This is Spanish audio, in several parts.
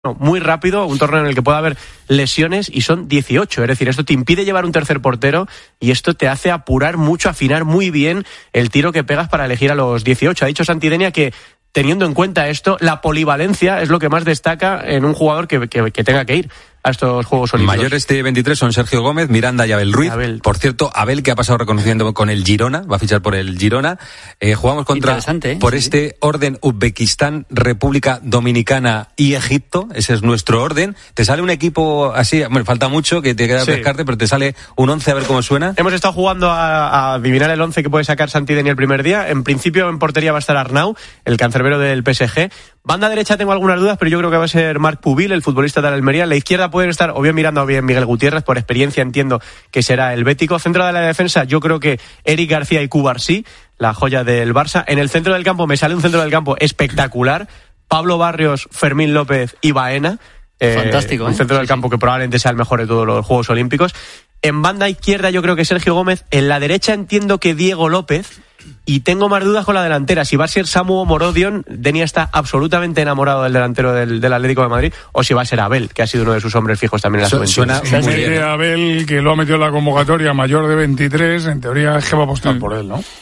muy rápido, un torneo en el que puede haber lesiones y son 18, es decir, esto te impide llevar un tercer portero y esto te hace apurar mucho, afinar muy bien el tiro que pegas para elegir a los 18. Ha dicho Santidenia que teniendo en cuenta esto, la polivalencia es lo que más destaca en un jugador que tenga que ir a estos Juegos Olímpicos. Mayores de 23 son Sergio Gómez, Miranda y Abel Ruiz. Por cierto, Abel, que ha pasado reconociendo con el Girona, va a fichar por el Girona. Jugamos contra, por este orden, Uzbekistán, República Dominicana y Egipto. Ese es nuestro orden. Te sale un equipo así, bueno, falta mucho, que te queda pescarte, pero te sale un 11, a ver cómo suena. Hemos estado jugando a adivinar el 11 que puede sacar Santidenia el primer día. En principio, en portería va a estar Arnau, el cancerbero del PSG. Banda derecha tengo algunas dudas, pero yo creo que va a ser Marc Pubil, el futbolista de la Almería. En la izquierda pueden estar o bien Miranda o bien Miguel Gutiérrez, por experiencia entiendo que será el bético. Centro de la defensa, yo creo que Eric García y Cubarsí, la joya del Barça. En el centro del campo me sale un centro del campo espectacular. Pablo Barrios, Fermín López y Baena. Fantástico. Un centro del campo que probablemente sea el mejor de todos los Juegos Olímpicos. En banda izquierda yo creo que Sergio Gómez. En la derecha entiendo que Diego López. Y tengo más dudas con la delantera. Si va a ser Samu o Morodion, Denia está absolutamente enamorado del delantero del Atlético de Madrid, o si va a ser Abel, que ha sido uno de sus hombres fijos también en la juventud. Suena muy bien. Abel, que lo ha metido en la convocatoria, mayor de 23, en teoría es que va a apostar por él, ¿no?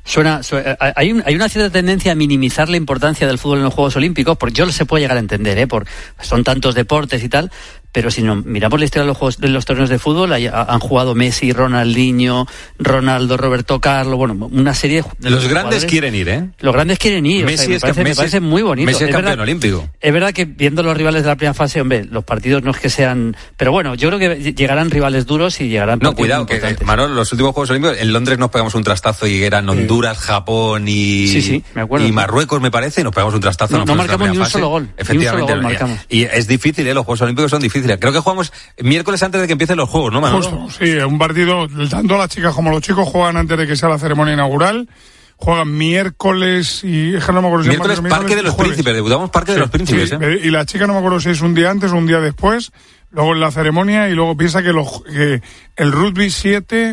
Hay una cierta tendencia a minimizar la importancia del fútbol en los Juegos Olímpicos, porque yo se puede llegar a entender, son tantos deportes y tal, pero si no miramos la historia de los torneos de fútbol, han jugado Messi, Ronaldinho, Ronaldo, Roberto Carlos, bueno, una serie de los grandes quieren ir, Los grandes quieren ir. Messi me parece muy bonito. Messi es campeón olímpico. Es verdad que viendo los rivales de la primera fase, hombre, los partidos no es que sean, pero bueno, yo creo que llegarán rivales duros y llegarán partidos cuidado, que Manol, los últimos Juegos Olímpicos en Londres nos pegamos un trastazo y eran Honduras, Japón y me acuerdo, y Marruecos, me parece, y nos pegamos un trastazo. No marcamos ni un solo gol. Efectivamente, ni un solo gol y es difícil, los Juegos Olímpicos son difíciles. Creo que jugamos miércoles antes de que empiecen los Juegos, ¿no, Manolo? Justo, sí, un partido, tanto las chicas como los chicos juegan antes de que sea la ceremonia inaugural. Juegan miércoles y... no me acuerdo si miércoles Parque de los Príncipes, debutamos Parque de los Príncipes. Y la chica no me acuerdo si es un día antes o un día después, luego en la ceremonia, y luego piensa que el rugby 7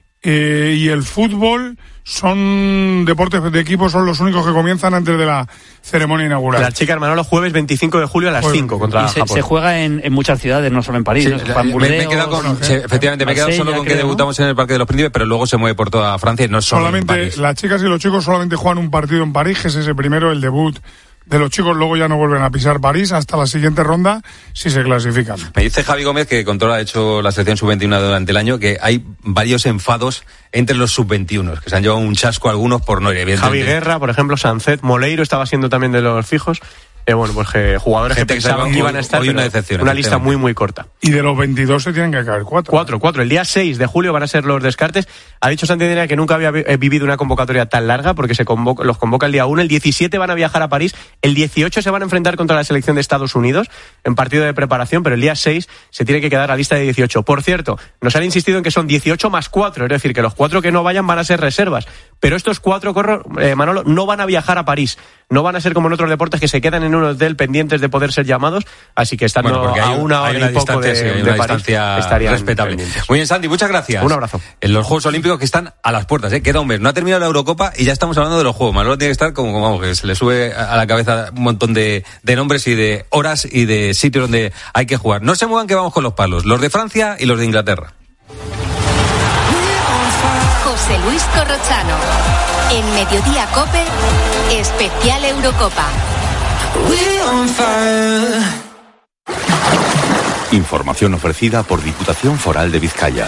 y el fútbol son deportes de equipo, son los únicos que comienzan antes de la ceremonia inaugural. La chica, Manolo, jueves 25 de julio a las 5 contra Japón. Se juega en muchas ciudades, no solo en París. Me he quedado efectivamente, me he quedado solo con que debutamos en el Parque de los Príncipes, pero luego se mueve por toda Francia y no solo en París. Las chicas y los chicos solamente juegan un partido en París, que es ese primero, el debut de los chicos, luego ya no vuelven a pisar París hasta la siguiente ronda si se clasifican. Me dice Javi Gómez, que controla, ha hecho la selección sub-21 durante el año, que hay varios enfados entre los sub-21, que se han llevado un chasco algunos por no ir. Javi Guerra, por ejemplo, Sancet, Moleiro estaba siendo también de los fijos. Jugadores que pensaban que iban a estar, hoy una decepción, una lista muy muy corta. Y de los 22 se tienen que caer 4. 4. El día 6 de julio van a ser los descartes. Ha dicho Santidenia que nunca había vivido una convocatoria tan larga, porque los convoca el día 1. El 17 van a viajar a París. El 18 se van a enfrentar contra la selección de Estados Unidos en partido de preparación, pero el día 6 se tiene que quedar la lista de 18. Por cierto, nos han insistido en que son 18 más 4, es decir, que los 4 que no vayan van a ser reservas. Pero estos 4, Manolo, no van a viajar a París. No van a ser como en otros deportes que se quedan en un hotel pendientes de poder ser llamados, así que estando a una hora y poco de París, estarían respetable. Pendientes. Muy bien, Santi, muchas gracias. Un abrazo. En los Juegos Olímpicos que están a las puertas, queda un mes. No ha terminado la Eurocopa y ya estamos hablando de los Juegos. Manolo tiene que estar como vamos, que se le sube a la cabeza un montón de nombres y de horas y de sitios donde hay que jugar. No se muevan, que vamos con los palos. Los de Francia y los de Inglaterra. José Luis Corrochano. En Mediodía COPE, especial Eurocopa. Información ofrecida por Diputación Foral de Vizcaya.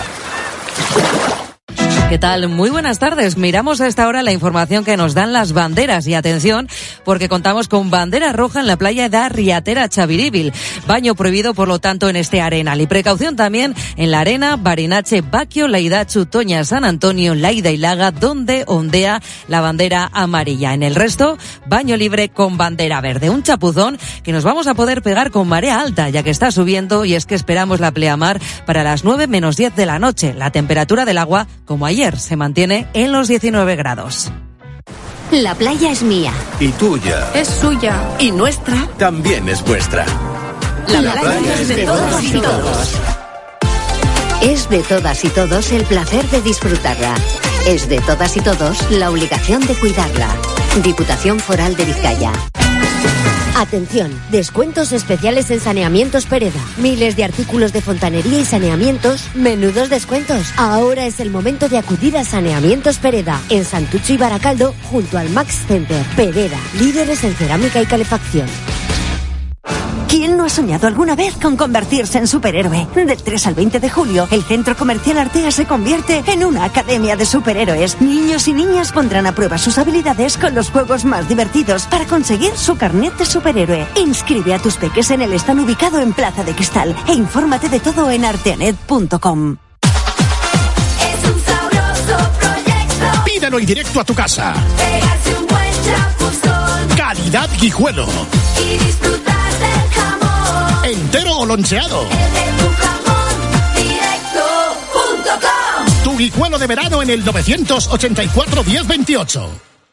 ¿Qué tal? Muy buenas tardes. Miramos a esta hora la información que nos dan las banderas y atención porque contamos con bandera roja en la playa de Riatera Chaviribil. Baño prohibido, por lo tanto, en este arenal. Y precaución también en la arena Barinache, Baquio, Laidachu, Toña, San Antonio, Laida y Laga, donde ondea la bandera amarilla. En el resto, baño libre con bandera verde. Un chapuzón que nos vamos a poder pegar con marea alta, ya que está subiendo, y es que esperamos la pleamar para las 9 menos 10 de la noche. La temperatura del agua, como ayer, se mantiene en los 19 grados. La playa es mía. Y tuya. Es suya. Y nuestra también es vuestra. La playa es de todos y todos. Es de todas y todos el placer de disfrutarla. Es de todas y todos la obligación de cuidarla. Diputación Foral de Vizcaya. Atención, descuentos especiales en Saneamientos Pereda. Miles de artículos de fontanería y saneamientos, menudos descuentos. Ahora es el momento de acudir a Saneamientos Pereda, en Santucho y Baracaldo, junto al Max Center. Pereda, líderes en cerámica y calefacción. ¿Quién no ha soñado alguna vez con convertirse en superhéroe? Del 3 al 20 de julio, el Centro Comercial Artea se convierte en una academia de superhéroes. Niños y niñas pondrán a prueba sus habilidades con los juegos más divertidos para conseguir su carnet de superhéroe. Inscribe a tus peques en el stand ubicado en Plaza de Cristal e infórmate de todo en arteanet.com. Es un sabroso proyecto. Pídelo y directo a tu casa. Pégase un buen chapuzón. Calidad Guijuelo. Y disfrutar del jamón. ¿Entero o loncheado? El de tu jamón directo.com. Tu Guijuelo de verano en el 984 1028.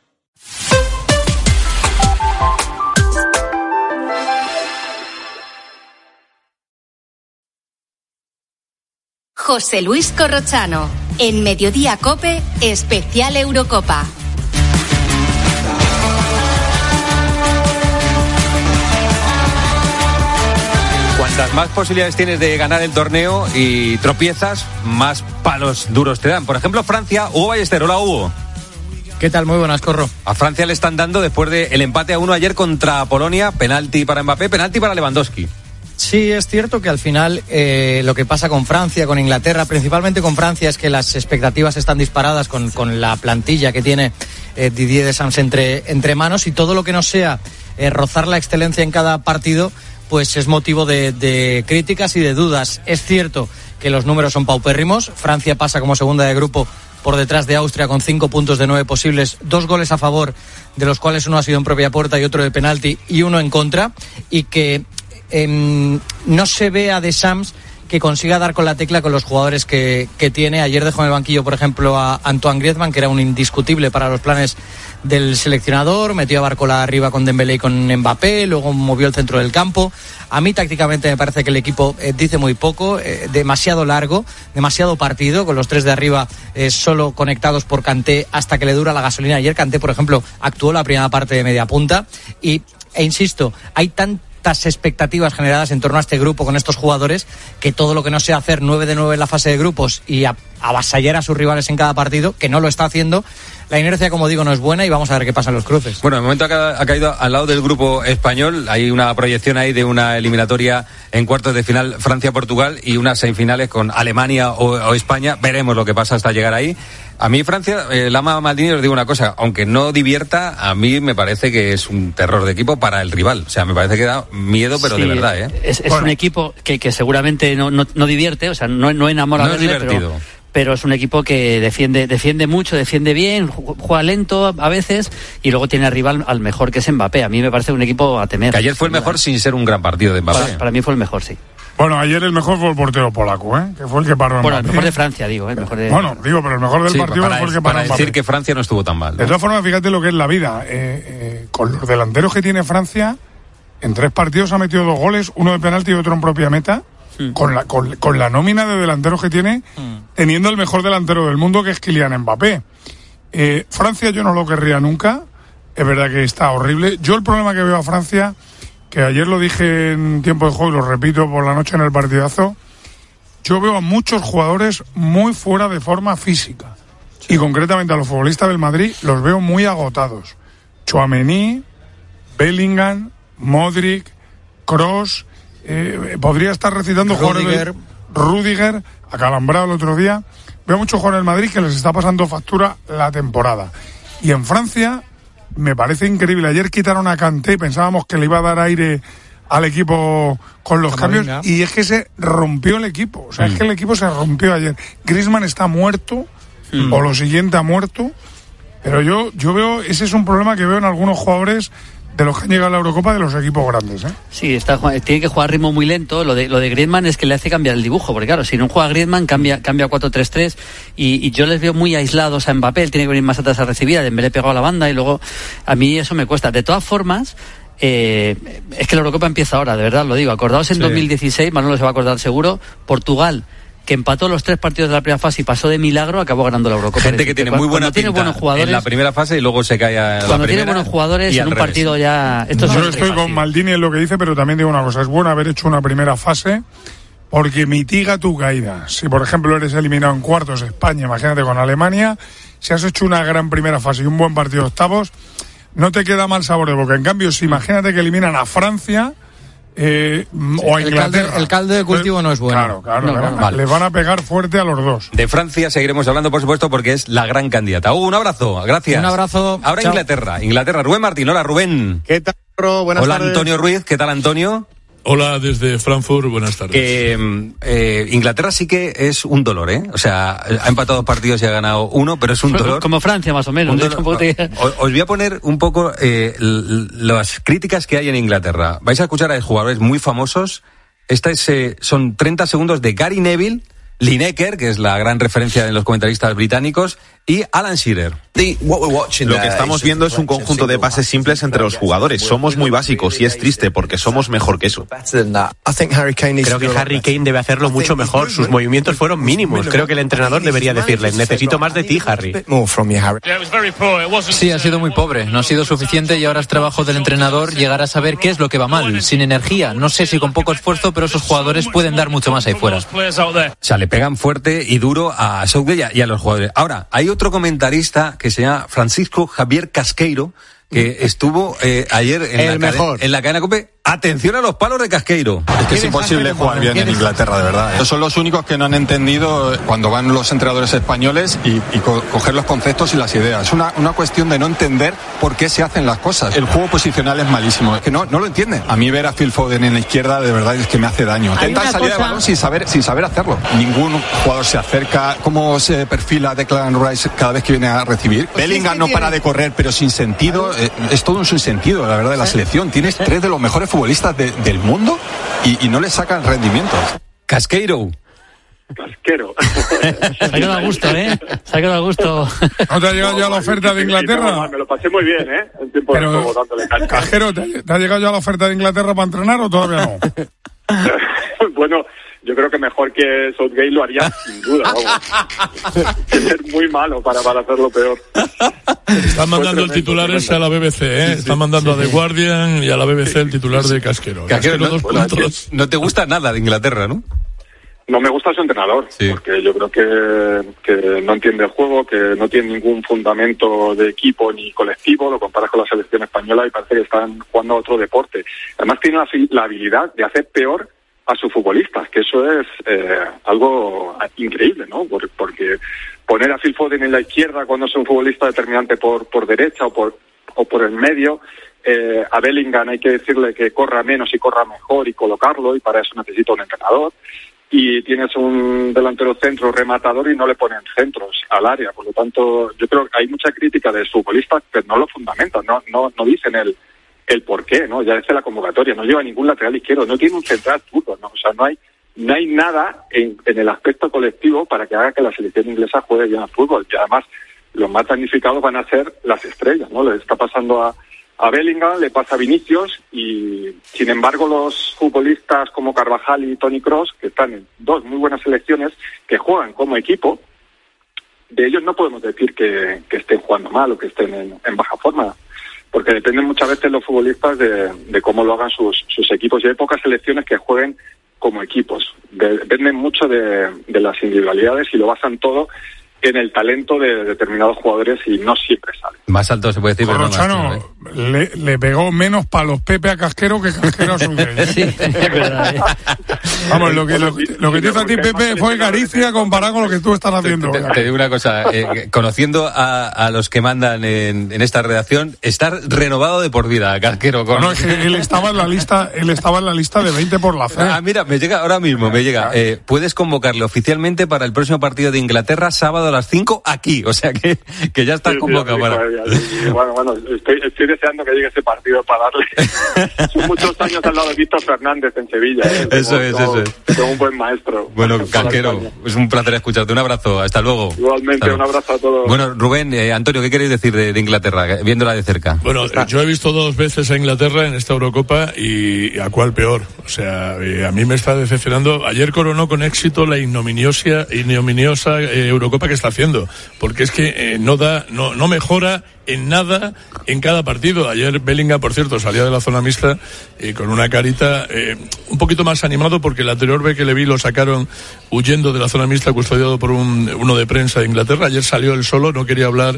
José Luis Corrochano, en Mediodía COPE, especial Eurocopa. Cuantas más posibilidades tienes de ganar el torneo y tropiezas, más palos duros te dan. Por ejemplo, Francia, Hugo Ballester. Hola, Hugo. ¿Qué tal? Muy buenas, Corro. A Francia le están dando, después del empate a 1 ayer contra Polonia, penalti para Mbappé, penalti para Lewandowski. Sí, es cierto que al final lo que pasa con Francia, con Inglaterra, principalmente con Francia, es que las expectativas están disparadas con la plantilla que tiene Didier Deschamps entre manos, y todo lo que no sea rozar la excelencia en cada partido, pues es motivo de críticas y de dudas. Es cierto que los números son paupérrimos. Francia pasa como segunda de grupo por detrás de Austria con 5 puntos de 9 posibles, 2 goles a favor, de los cuales uno ha sido en propia puerta y otro de penalti, y uno en contra, y que no se ve a Deschamps que consiga dar con la tecla con los jugadores que tiene. Ayer dejó en el banquillo, por ejemplo, a Antoine Griezmann, que era un indiscutible para los planes del seleccionador. Metió a Barcola arriba con Dembélé y con Mbappé, luego movió el centro del campo. A mí tácticamente me parece que el equipo dice muy poco, demasiado largo, demasiado partido, con los 3 de arriba solo conectados por Kanté hasta que le dura la gasolina. Ayer Kanté, por ejemplo, actuó la primera parte de media punta e insisto, hay tantas expectativas generadas en torno a este grupo con estos jugadores que todo lo que no sea hacer 9 de 9 en la fase de grupos y avasallar a sus rivales en cada partido, que no lo está haciendo, la inercia, como digo, no es buena, y vamos a ver qué pasa en los cruces. Bueno, de momento ha caído al lado del grupo español. Hay una proyección ahí de una eliminatoria en cuartos de final Francia-Portugal y unas semifinales con Alemania o España. Veremos lo que pasa hasta llegar ahí. A mí Francia, Lama Maldini, os digo una cosa, aunque no divierta, a mí me parece que es un terror de equipo para el rival. O sea, me parece que da miedo, pero sí, de verdad, ¿eh? Es un equipo que seguramente no divierte, o sea, no enamora. No es divertido. Pero es un equipo que defiende mucho, defiende bien, juega lento a veces, y luego tiene arriba al mejor, que es Mbappé. A mí me parece un equipo a temer. Que ayer fue el mejor sin ser un gran partido de Mbappé. Para mí fue el mejor, sí. Bueno, ayer el mejor fue el portero polaco, que fue el que paró a Mbappé. Bueno, el mejor de Francia, digo. Bueno, pero el mejor del partido fue el que paró a Mbappé. Para decir que Francia no estuvo tan mal, ¿no? De todas formas, fíjate lo que es la vida. Con los delanteros que tiene Francia, en 3 partidos ha metido 2 goles, uno de penalti y otro en propia meta. Con la nómina de delanteros que tiene, teniendo el mejor delantero del mundo, que es Kylian Mbappé. Francia yo no lo querría nunca, es verdad que está horrible. Yo el problema que veo a Francia, que ayer lo dije en tiempo de juego y lo repito por la noche en el partidazo, yo veo a muchos jugadores muy fuera de forma física, y concretamente a los futbolistas del Madrid los veo muy agotados. Tchouaméni, Bellingham, Modric, Kroos. Podría estar recitando jugadores. Rudiger, acalambrado el otro día. Veo muchos jugadores del Madrid que les está pasando factura la temporada. Y en Francia me parece increíble. Ayer quitaron a Kanté y pensábamos que le iba a dar aire al equipo con los cambios, y es que se rompió el equipo. O sea, es que el equipo se rompió ayer. Griezmann está muerto, o lo siguiente ha muerto. Pero yo veo, ese es un problema que veo en algunos jugadores de los que han llegado a la Eurocopa de los equipos grandes, ¿eh? Sí, tiene que jugar a ritmo muy lento. Lo de Griezmann es que le hace cambiar el dibujo, porque claro, si no juega Griezmann cambia a 4-3-3, y yo les veo muy aislados a Mbappé. Él tiene que venir más atrás a recibir, a Dembélé pegado a la banda, y luego a mí eso me cuesta. De todas formas, es que la Eurocopa empieza ahora, de verdad lo digo. Acordaos en 2016, Manolo se va a acordar seguro, Portugal que empató los 3 partidos de la primera fase y pasó de milagro, acabó ganando la Eurocopa. Gente que tiene muy buena pinta buenos jugadores, en la primera fase y luego se cae a la cuando primera. Tiene buenos jugadores en un partido ya... Yo estoy con Maldini en lo que dice, pero también digo una cosa, es bueno haber hecho una primera fase porque mitiga tu caída. Si, por ejemplo, eres eliminado en cuartos España, imagínate con Alemania, si has hecho una gran primera fase y un buen partido de octavos, no te queda mal sabor de boca. En cambio, si imagínate que eliminan a Francia o a Inglaterra. El caldo de cultivo no es bueno. Claro. Les van a pegar fuerte a los dos. De Francia seguiremos hablando, por supuesto, porque es la gran candidata. Un abrazo, gracias. Un abrazo. Ahora Chao. Inglaterra. Rubén Martín, hola Rubén. ¿Qué tal, Ro? Buenas tardes. Hola Antonio Ruiz, ¿qué tal Antonio? Hola, desde Frankfurt, buenas tardes. Inglaterra sí que es un dolor, ¿eh? O sea, ha empatado 2 partidos y ha ganado 1, pero es un dolor. Como Francia, más o menos. Os voy a poner un poco las críticas que hay en Inglaterra. Vais a escuchar a jugadores muy famosos. Son 30 segundos de Gary Neville, Lineker, que es la gran referencia de los comentaristas británicos, y Alan Shearer. Lo que estamos viendo es un conjunto de pases simples entre los jugadores. Somos muy básicos y es triste porque somos mejor que eso. Creo que Harry Kane debe hacerlo mucho mejor. Sus movimientos fueron mínimos. Creo que el entrenador debería decirle, necesito más de ti, Harry. Sí, ha sido muy pobre. No ha sido suficiente y ahora es trabajo del entrenador llegar a saber qué es lo que va mal. Sin energía. No sé si con poco esfuerzo, pero esos jugadores pueden dar mucho más ahí fuera. O sea, le pegan fuerte y duro a Southgate y a los jugadores. Ahora, hay otro comentarista que se llama Francisco Javier Casqueiro, que estuvo ayer en la cadena COPE. Atención a los palos de Casqueiro. Es que es imposible jugar bien en Inglaterra, de verdad. Ellos son los únicos que no han entendido cuando van los entrenadores españoles y coger los conceptos y las ideas. Es una cuestión de no entender por qué se hacen las cosas. El juego posicional es malísimo. Es que no lo entienden. A mí ver a Phil Foden en la izquierda de verdad es que me hace daño. Intentan salir de balón sin saber hacerlo. Ningún jugador se acerca. ¿Cómo se perfila Declan Rice cada vez que viene a recibir? Bellingham no para de correr, pero sin sentido. Es todo un sinsentido, la verdad, de la selección. Tienes 3 de los mejores futbolistas del mundo y no le sacan rendimiento. Casqueiro. Se ha quedado a gusto, ¿eh? Se ha quedado a gusto. ¿No te ha llegado ya la oferta de Inglaterra? Me lo pasé muy bien, ¿eh? En tiempo de juego, dándole caña. Cajero, ¿te ha llegado ya la oferta de Inglaterra para entrenar o todavía no? Bueno, yo creo que mejor que Southgate lo haría sin duda, vamos. Es ser muy malo para hacerlo peor. Están mandando el titular ese a la BBC, ¿eh? Están mandando a The Guardian y a la BBC el titular de Casquero. Casquero, 2 puntos. No te gusta nada de Inglaterra, ¿no? No me gusta su entrenador, porque yo creo que no entiende el juego, que no tiene ningún fundamento de equipo ni colectivo, lo comparas con la selección española y parece que están jugando a otro deporte. Además tiene la habilidad de hacer peor a sus futbolistas, que eso es algo increíble, ¿no? Porque poner a Phil Foden en la izquierda cuando es un futbolista determinante por derecha o por el medio, a Bellingham hay que decirle que corra menos y corra mejor y colocarlo, y para eso necesita un entrenador. Y tienes un delantero centro rematador y no le ponen centros al área. Por lo tanto, yo creo que hay mucha crítica de futbolistas que no lo fundamentan, no dicen el por qué, ¿no? Ya desde la convocatoria, no lleva ningún lateral izquierdo, no tiene un central zurdo, ¿no? O sea, no hay nada en el aspecto colectivo para que haga que la selección inglesa juegue bien al fútbol. Y además, los más damnificados van a ser las estrellas, ¿no? Le está pasando a Bellingham, le pasa a Vinicius, y sin embargo los futbolistas como Carvajal y Toni Kroos, que están en 2 muy buenas selecciones, que juegan como equipo, de ellos no podemos decir que estén jugando mal o que estén en baja forma, porque dependen muchas veces los futbolistas de cómo lo hagan sus equipos, y hay pocas selecciones que jueguen como equipos. Dependen mucho de las individualidades y lo basan todo en el talento de determinados jugadores y no siempre sale. Más alto se puede decir, pero no más. Le pegó menos palos Pepe a Casquero que Casquero a Southgate. Sí, es verdad. Vamos, lo que te hizo a ti, Pepe, fue caricia comparado con lo que tú estás haciendo. Te digo una cosa, conociendo a los que mandan en esta redacción, estar renovado de por vida, Casquero. No, es que él estaba en la lista de 20 por la fe. Mira, me llega ahora mismo, puedes convocarle oficialmente para el próximo partido de Inglaterra, sábado a las 5, aquí, o sea que ya está convocado para... Bueno, estoy deseando que llegue ese partido para darle. Son muchos años al lado de Víctor Fernández en Sevilla. Eso es. tengo un buen maestro. Bueno, Casquero, es un placer escucharte. Un abrazo, hasta luego. Igualmente, un abrazo a todos. Bueno, Rubén, Antonio, ¿qué queréis decir de Inglaterra, viéndola de cerca? Bueno, yo he visto 2 veces a Inglaterra en esta Eurocopa y a cuál peor. O sea, a mí me está decepcionando. Ayer coronó con éxito la ignominiosa Eurocopa que está haciendo, porque es que no mejora en nada en cada partido. Ayer Bellingham, por cierto, salía de la zona mixta con una carita un poquito más animado, porque la anterior vez que le vi lo sacaron huyendo de la zona mixta, custodiado por uno de prensa de Inglaterra. Ayer salió él solo, no quería hablar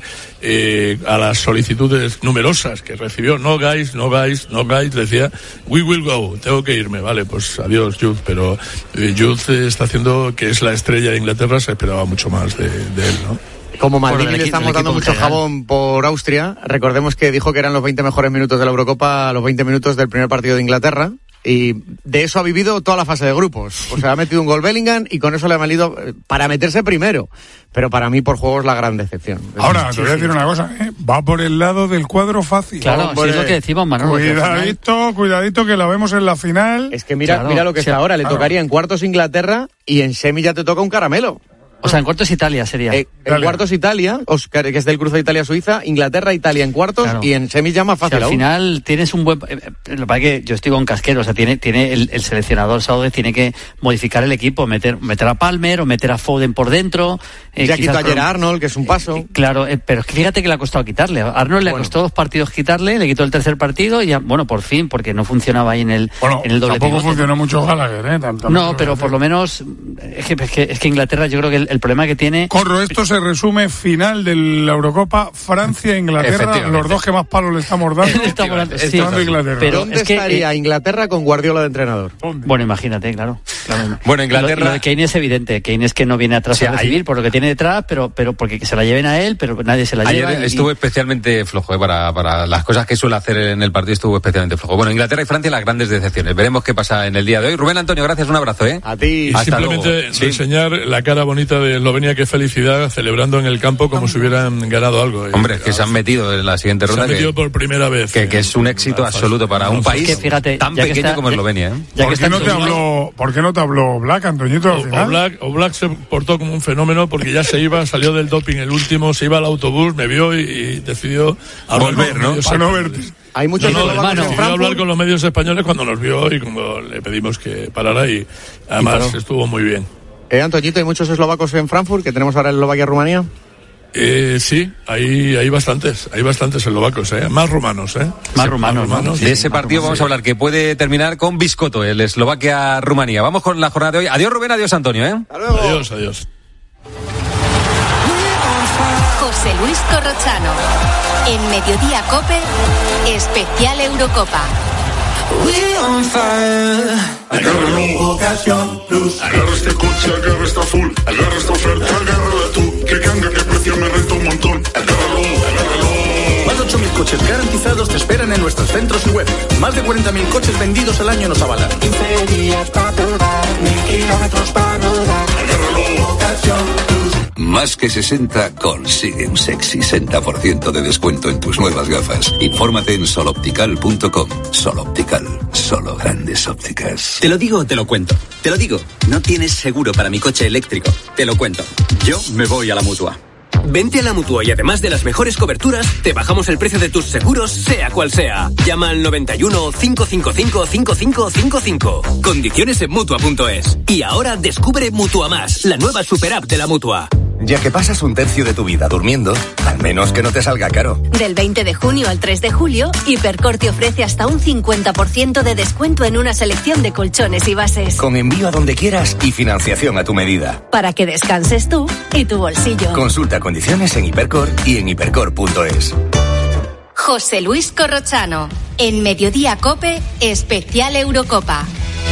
a las solicitudes numerosas que recibió. No guys, decía, we will go, tengo que irme, vale, pues adiós Jude. Pero Jude está haciendo, que es la estrella de Inglaterra, se esperaba mucho más de él, ¿no? Como Maldini le estamos dando mucho jabón por Austria, recordemos que dijo que eran los 20 mejores minutos de la Eurocopa, los 20 minutos del primer partido de Inglaterra, y de eso ha vivido toda la fase de grupos. O sea, ha metido un gol Bellingham y con eso le ha valido para meterse primero. Pero para mí por juego es la gran decepción. Ahora, te voy a decir una cosa, va por el lado del cuadro fácil. Claro, sí, es lo que decimos, Manolo. Cuidadito que la vemos en la final. Es que mira lo que está ahora, le tocaría en cuartos Inglaterra y en semi ya te toca un caramelo. O sea, en cuartos Italia sería. En cuartos Italia, que es del cruce de Italia-Suiza, Inglaterra, Italia en cuartos, claro. Y en semis ya más fácil. O sea, al final tienes un buen... Lo que pasa es que yo estoy con Casquero, o sea, tiene el seleccionador Southgate tiene que modificar el equipo, meter a Palmer o meter a Foden por dentro. Ya quitó ayer a Arnold, que es un paso. Claro, pero es que fíjate que le ha costado quitarle. A Arnold le costó 2 partidos quitarle, le quitó el tercer partido y ya, bueno, por fin, porque no funcionaba ahí en el doble tampoco funcionó mucho Gallagher, No, pero por lo menos es que Inglaterra, yo creo que el problema que tiene... Corro, esto se resume final de la Eurocopa, Francia-Inglaterra, los 2 que más palos le estamos dando. Sí, Inglaterra. Pero ¿dónde estaría Inglaterra con Guardiola de entrenador? Bueno, imagínate, claro. Bueno, Inglaterra... Lo de Kane es evidente. Kane es que no viene atrás a recibir por lo que tiene detrás, pero porque se la lleven a él, pero nadie se la lleva. Ayer estuvo especialmente flojo, para las cosas que suele hacer en el partido, estuvo especialmente flojo. Bueno, Inglaterra y Francia, las grandes decepciones. Veremos qué pasa en el día de hoy. Rubén, Antonio, gracias, un abrazo, A ti. Y simplemente enseñar la cara bonita de Eslovenia, qué felicidad, celebrando en el campo como si hubieran ganado algo. Hombre, es que se han metido en la siguiente ronda. Se han metido por primera vez. Que es un éxito absoluto para un país que, fíjate, tan pequeño como Eslovenia. ¿Por qué no te habló Black, Antoñito? Black se portó como un fenómeno, porque ya salió del doping el último, se iba al autobús, me vio y decidió volver, ¿no? Para no verte. Hay muchos decidió hablar con los medios españoles cuando nos vio y cuando le pedimos que parara, y además estuvo muy bien. Antoñito, ¿hay muchos eslovacos en Frankfurt, que tenemos ahora en Eslovaquia-Rumanía? Sí, hay bastantes eslovacos, más rumanos, Más rumanos. De ese partido vamos a hablar, que puede terminar con Biscotto, el Eslovaquia-Rumanía. Vamos con la jornada de hoy. Adiós, Rubén, adiós, Antonio, Hasta luego. Adiós. José Luis Corrochano, en Mediodía COPE, especial Eurocopa. Agárralo, Ocasión Plus. Agarra este coche, agarra esta full, agarra esta oferta, agárrala tú. Que cambia, que precio me renta un montón. Agárralo. Más de 8.000 coches garantizados te esperan en nuestros centros y web. Más de 40.000 coches vendidos al año nos avalan. 15 días para probar, 1.000 kilómetros para rodar. Agárralo, Ocasión Plus. Más que 60 consigue un sexy 60% de descuento en tus nuevas gafas. Infórmate en soloptical.com. Soloptical, solo grandes ópticas. Te lo digo o te lo cuento. Te lo digo, no tienes seguro para mi coche eléctrico. Te lo cuento. Yo me voy a la Mutua. Vente a la Mutua y además de las mejores coberturas, te bajamos el precio de tus seguros, sea cual sea. Llama al 91 555 5555. Condiciones en Mutua.es. Y ahora descubre Mutua Más, la nueva super app de la Mutua. Ya que pasas un tercio de tu vida durmiendo, al menos que no te salga caro. Del 20 de junio al 3 de julio, Hipercor te ofrece hasta un 50% de descuento en una selección de colchones y bases. Con envío a donde quieras y financiación a tu medida. Para que descanses tú y tu bolsillo. Consulta condiciones en Hipercor y en hipercor.es. José Luis Corrochano, en Mediodía COPE, especial Eurocopa.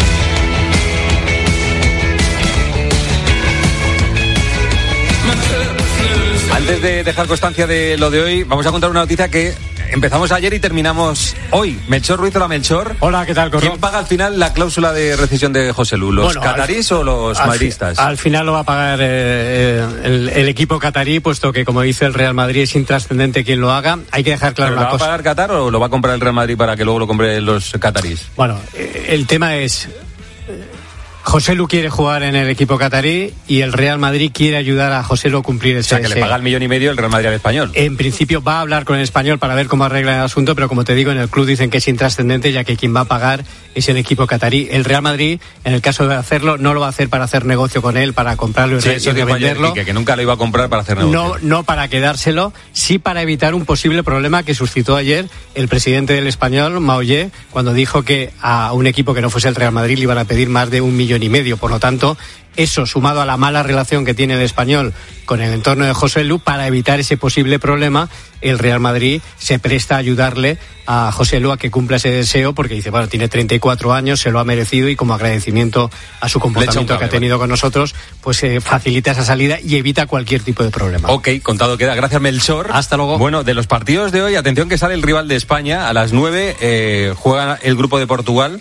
Antes de dejar constancia de lo de hoy, vamos a contar una noticia que empezamos ayer y terminamos hoy. Melchor Ruiz, hola Melchor. Hola, ¿qué tal, Corro? ¿Quién paga al final la cláusula de rescisión de José Lu? ¿Los catarís o los madridistas? Al final lo va a pagar el equipo catarí, puesto que, como dice el Real Madrid, es intrascendente quien lo haga. Hay que dejar claro una cosa. ¿Lo va a pagar Qatar o lo va a comprar el Real Madrid para que luego lo compre los catarís? Bueno, el tema es... José Lu quiere jugar en el equipo catarí y el Real Madrid quiere ayudar a José Lu a cumplir ese deseo. O sea, que le paga 1,5 millones el Real Madrid al Español. En principio va a hablar con el Español para ver cómo arregla el asunto, pero como te digo, en el club dicen que es intrascendente, ya que quien va a pagar es el equipo catarí. El Real Madrid, en el caso de hacerlo, no lo va a hacer para hacer negocio con él, para comprarlo y venderlo. Que nunca lo iba a comprar para hacer negocio. No para quedárselo, sí para evitar un posible problema que suscitó ayer el presidente del Español, Maollé, cuando dijo que a un equipo que no fuese el Real Madrid le iban a pedir más de 1,5 millones. Por lo tanto, eso sumado a la mala relación que tiene el Español con el entorno de José Lu, para evitar ese posible problema, el Real Madrid se presta a ayudarle a José Lu a que cumpla ese deseo, porque dice, bueno, tiene 34 años, se lo ha merecido y como agradecimiento a su comportamiento que ha tenido con nosotros, pues facilita esa salida y evita cualquier tipo de problema. Ok, contado queda. Gracias, Melchor. Hasta luego. Bueno, de los partidos de hoy, atención que sale el rival de España a las 9, juega el grupo de Portugal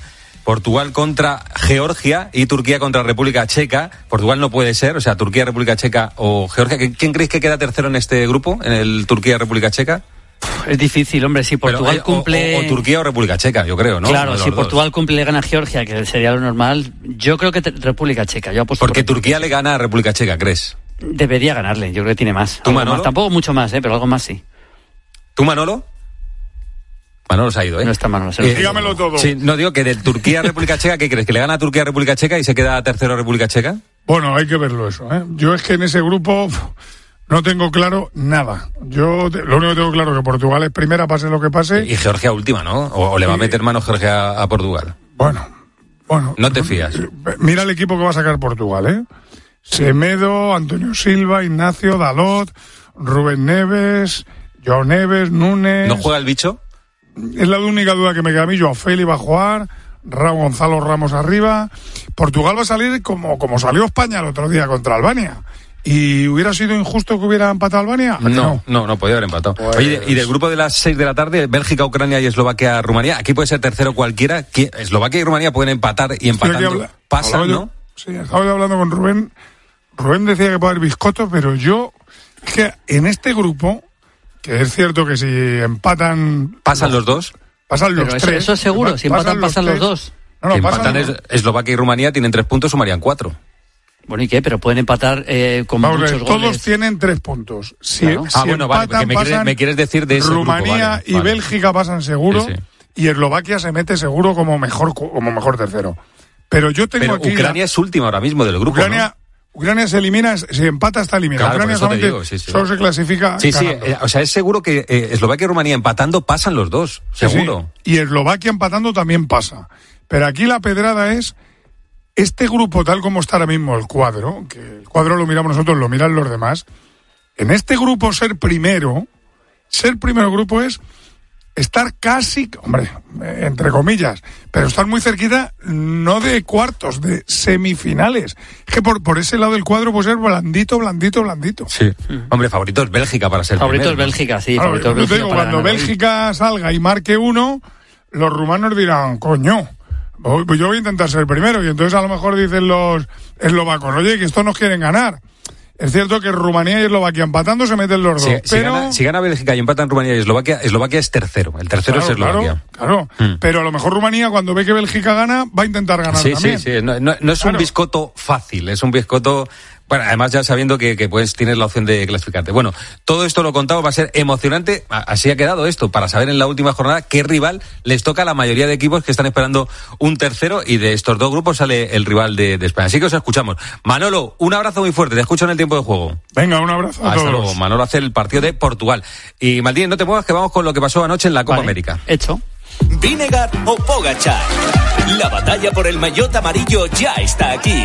contra Georgia y Turquía contra República Checa. Portugal no puede ser, o sea, Turquía, República Checa o Georgia. ¿Quién creéis que queda tercero en este grupo, en el Turquía, República Checa? Es difícil, hombre, si Portugal cumple... O Turquía o República Checa, yo creo, ¿no? Claro, si Portugal cumple y le gana a Georgia, que sería lo normal, yo creo que República Checa. Yo apuesto porque Turquía le gana a República Checa, ¿crees? Debería ganarle, yo creo que tiene más. ¿Tú, Manolo? Más. Tampoco mucho más, pero algo más sí. ¿Tú, Manolo? Manolo se ha ido, ¿eh? No está Manolo. Dígamelo todo. Sí, no digo que de Turquía a República Checa, ¿qué crees? ¿Que le gana a Turquía a República Checa y se queda tercero a República Checa? Bueno, hay que verlo eso, ¿eh? Yo es que en ese grupo no tengo claro nada. Lo único que tengo claro es que Portugal es primera, pase lo que pase. Y Georgia última, ¿no? ¿O le va a meter mano Georgia a Portugal? Bueno. No te fías. Mira el equipo que va a sacar Portugal, ¿eh? Semedo, Antonio Silva, Ignacio, Dalot, Rubén Neves, Joao Neves, Núñez. ¿No juega el bicho? Es la única duda que me queda a mí. Joao Félix va a jugar, Gonzalo Ramos arriba. Portugal va a salir como salió España el otro día contra Albania. ¿Y hubiera sido injusto que hubiera empatado Albania? No podía haber empatado. Pues... Oye, y del grupo de las 6 de la tarde, Bélgica, Ucrania y Eslovaquia, Rumanía. Aquí puede ser tercero cualquiera. Eslovaquia y Rumanía pueden empatar y empatando pasan, ¿no? Sí, estaba hablando con Rubén. Rubén decía que puede haber biscotos, pero yo... Es que en este grupo... Que es cierto que si empatan... ¿Pasan los dos? Pasan los tres. Eso es seguro, si empatan pasan los dos. Si empatan Eslovaquia y Rumanía, tienen 3 puntos, sumarían 4. Bueno, ¿y qué? Pero pueden empatar con muchos goles. Todos tienen 3 puntos. Claro. Bueno, vale, porque me quieres decir de ese Rumanía grupo, y Bélgica pasan seguro, sí. Y Eslovaquia se mete seguro como mejor tercero. Pero yo tengo aquí... Ucrania es última ahora mismo del grupo, Ucrania se elimina, si empata está eliminada. Claro, Ucrania solamente solo se clasifica. Sí, o sea, es seguro que Eslovaquia y Rumanía empatando pasan los dos, seguro. Sí. Y Eslovaquia empatando también pasa. Pero aquí la pedrada es este grupo tal como está ahora mismo el cuadro, que el cuadro lo miramos nosotros, lo miran los demás. En este grupo ser primero grupo es estar casi, hombre, entre comillas, pero estar muy cerquita, no de cuartos, de semifinales. Es que por ese lado del cuadro puede ser blandito. Sí. Hombre, favorito es Bélgica para ser favorito primero. Es Bélgica, sí. Claro, yo te digo, cuando Bélgica salga y marque 1, los rumanos dirán, coño, pues yo voy a intentar ser primero. Y entonces a lo mejor dicen los eslovacos, oye, que estos nos quieren ganar. Es cierto que Rumanía y Eslovaquia empatando se meten los dos. Si gana Bélgica y empatan Rumanía y Eslovaquia es tercero. El tercero es Eslovaquia. Claro. Pero a lo mejor Rumanía, cuando ve que Bélgica gana, va a intentar ganar también. Sí. No es un biscoto fácil, es un biscoto... Bueno, además ya sabiendo que pues tienes la opción de clasificarte. Bueno, todo esto lo contado va a ser emocionante. Así ha quedado esto, para saber en la última jornada qué rival les toca a la mayoría de equipos que están esperando un tercero, y de estos dos grupos sale el rival de España. Así que os escuchamos. Manolo, un abrazo muy fuerte, te escucho en el tiempo de juego. Venga, un abrazo a todos. Hasta luego. Manolo hace el partido de Portugal. Y Martínez, no te muevas, que vamos con lo que pasó anoche en la Copa América. Hecho. Vinegar o Pogačar. La batalla por el maillot amarillo ya está aquí.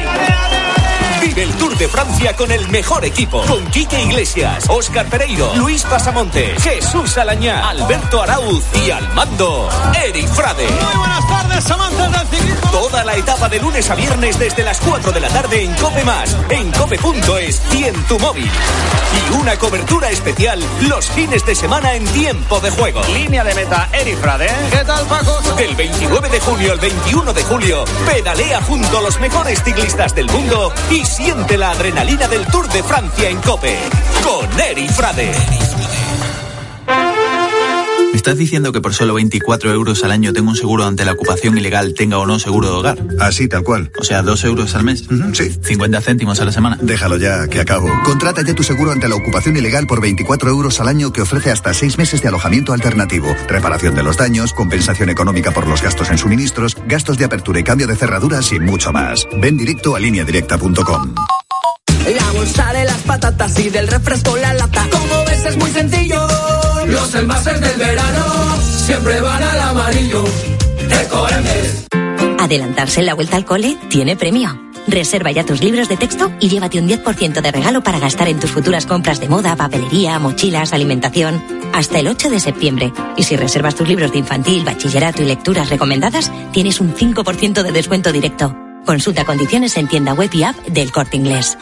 Vive el Tour de Francia con el mejor equipo. Con Quique Iglesias, Óscar Pereiro, Luis Pasamonte, Jesús Alañá, Alberto Arauz y al mando, Eric Frade. Muy buenas tardes, amantes del ciclismo. Toda la etapa de lunes a viernes desde las 4 de la tarde en COPE+, en cope.es y en tu móvil. Y una cobertura especial los fines de semana en tiempo de juego. Línea de meta, Eric Frade. ¿Qué tal, Paco? Del 29 de junio al 21 de julio, pedalea junto a los mejores ciclistas del mundo y siente la adrenalina del Tour de Francia en COPE con Eric Frade. ¿Me estás diciendo que por solo 24 euros al año tengo un seguro ante la ocupación ilegal, tenga o no seguro de hogar? Así, tal cual. O sea, 2 euros al mes. Sí. 50 céntimos a la semana. Déjalo ya, que acabo. Contrata ya tu seguro ante la ocupación ilegal por 24 euros al año que ofrece hasta 6 meses de alojamiento alternativo, reparación de los daños, compensación económica por los gastos en suministros, gastos de apertura y cambio de cerraduras y mucho más. Ven directo a lineadirecta.com. La bolsa de las patatas y del refresco la lata. Como ves es muy sencillo. Los envases del verano siempre van al amarillo. Ecoembes. Adelantarse en la vuelta al cole tiene premio. Reserva ya tus libros de texto y llévate un 10% de regalo para gastar en tus futuras compras de moda, papelería, mochilas, alimentación. Hasta el 8 de septiembre. Y si reservas tus libros de infantil, bachillerato y lecturas recomendadas, tienes un 5% de descuento directo. Consulta condiciones en tienda web y app del Corte Inglés.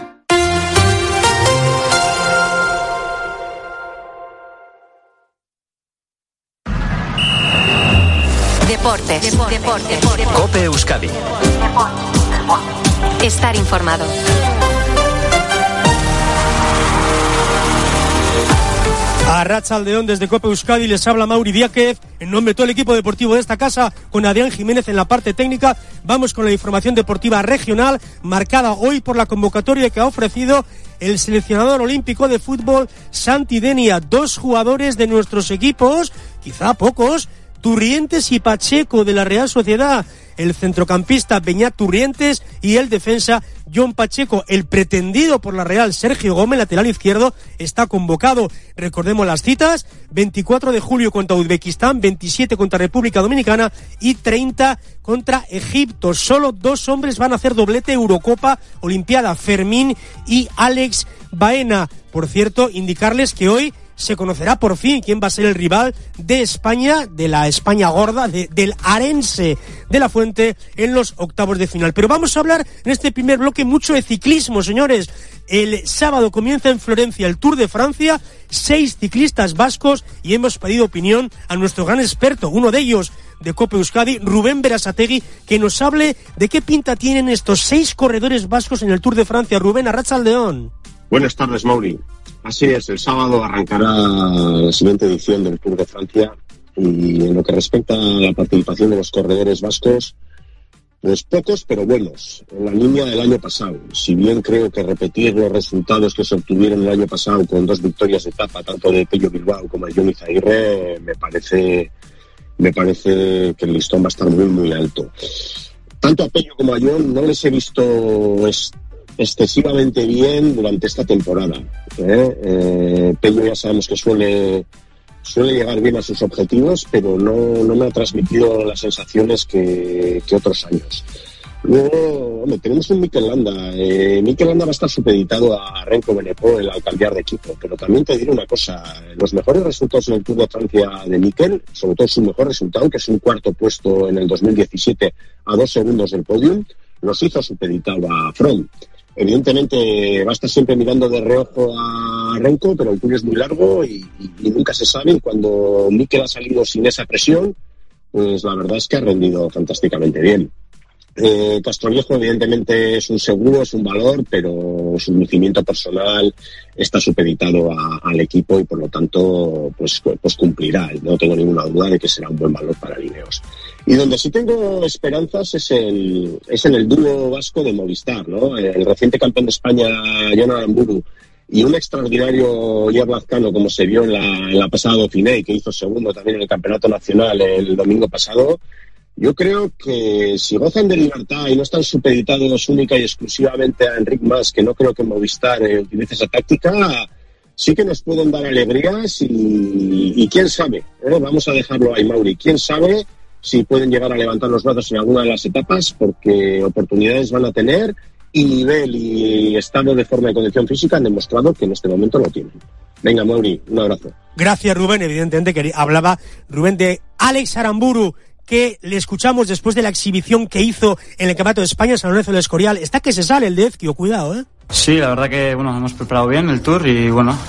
Deportes. COPE Euskadi. Estar informado. A Arratsaldeón desde COPE Euskadi les habla Mauri Diáquez. En nombre de todo el equipo deportivo de esta casa, con Adrián Jiménez en la parte técnica, vamos con la información deportiva regional, marcada hoy por la convocatoria que ha ofrecido el seleccionador olímpico de fútbol Santi Denia. 2 jugadores de nuestros equipos, quizá pocos, Turrientes y Pacheco de la Real Sociedad, el centrocampista Beñat Turrientes y el defensa John Pacheco. El pretendido por la Real, Sergio Gómez, lateral izquierdo, está convocado. Recordemos las citas: 24 de julio contra Uzbekistán, 27 contra República Dominicana y 30 contra Egipto. Solo 2 hombres van a hacer doblete Eurocopa, Olimpiada, Fermín y Alex Baena. Por cierto, indicarles que hoy se conocerá por fin quién va a ser el rival de España, de la España gorda, del Arense de la Fuente, en los octavos de final. Pero vamos a hablar en este primer bloque mucho de ciclismo, señores. El sábado comienza en Florencia el Tour de Francia, 6 ciclistas vascos, y hemos pedido opinión a nuestro gran experto, uno de ellos de COPE Euskadi, Rubén Berasategui, que nos hable de qué pinta tienen estos 6 corredores vascos en el Tour de Francia. Rubén, Arratsaldeón. Buenas tardes, Mauri. Así es, el sábado arrancará la siguiente edición del Tour de Francia, y en lo que respecta a la participación de los corredores vascos, pues pocos pero buenos, en la línea del año pasado. Si bien creo que repetir los resultados que se obtuvieron el año pasado con 2 victorias de etapa, tanto de Pello Bilbao como de Jon Izagirre, me parece que el listón va a estar muy muy alto. Tanto a Pello como a Jon no les he visto excesivamente bien durante esta temporada. Pello ya sabemos que suele llegar bien a sus objetivos, pero no me ha transmitido las sensaciones que otros años. Luego, tenemos un Mikel Landa. Mikel Landa va a estar supeditado a Renko Benepol al cambiar de equipo, pero también te diré una cosa: los mejores resultados en el Tour de Francia de Mikel, sobre todo su mejor resultado, que es un 4º puesto en el 2017 a 2 segundos del podium, los hizo supeditado a Froome. Evidentemente va a estar siempre mirando de reojo a Renko, pero el Tour es muy largo y nunca se sabe. Y cuando Mikel ha salido sin esa presión, pues la verdad es que ha rendido fantásticamente bien. Castroviejo evidentemente es un seguro, es un valor, pero su lucimiento personal está supeditado al equipo y por lo tanto pues cumplirá. No tengo ninguna duda de que será un buen valor para Ineos. Y donde sí tengo esperanzas es en el dúo vasco de Movistar, ¿no? El reciente campeón de España, Jon Aramburu, y un extraordinario Ier Lazcano, como se vio en la pasada Dauphiné, que hizo segundo también en el campeonato nacional el domingo pasado. Yo creo que si gozan de libertad y no están supeditados única y exclusivamente a Enric Mas, que no creo que Movistar utilice esa táctica, sí que nos pueden dar alegrías y quién sabe, vamos a dejarlo ahí, Mauri, quién sabe si pueden llegar a levantar los brazos en alguna de las etapas, porque oportunidades van a tener y nivel y estado de forma y condición física han demostrado que en este momento lo tienen. Venga, Mauri, un abrazo. Gracias, Rubén. Evidentemente que hablaba Rubén de Alex Aramburu, que le escuchamos después de la exhibición que hizo en el Campeonato de España en San Lorenzo del Escorial. Está que se sale el de Ezquio, cuidado, Sí, la verdad que hemos preparado bien el Tour y